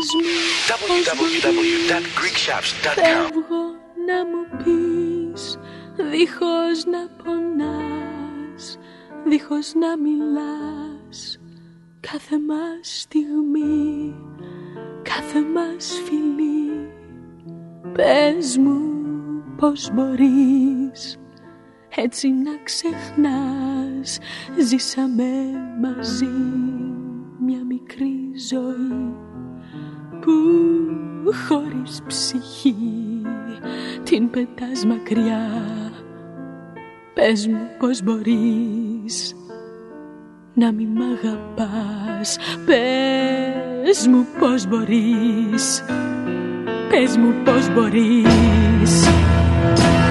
www.greekchefs.com. Φεύγω να μου πεις, δίχως να πονάς, δίχως να μιλάς. Κάθε μας στιγμή, κάθε μας φιλί. Πες μου πως μπορείς έτσι να ξεχνάς. Ζήσαμε μαζί μια μικρή ζωή που χωρίς ψυχή την πετάς μακριά. Πες μου πως μπορείς να μην μ' αγαπάς. Πες μου πως μπορείς, πες μου πως μπορείς.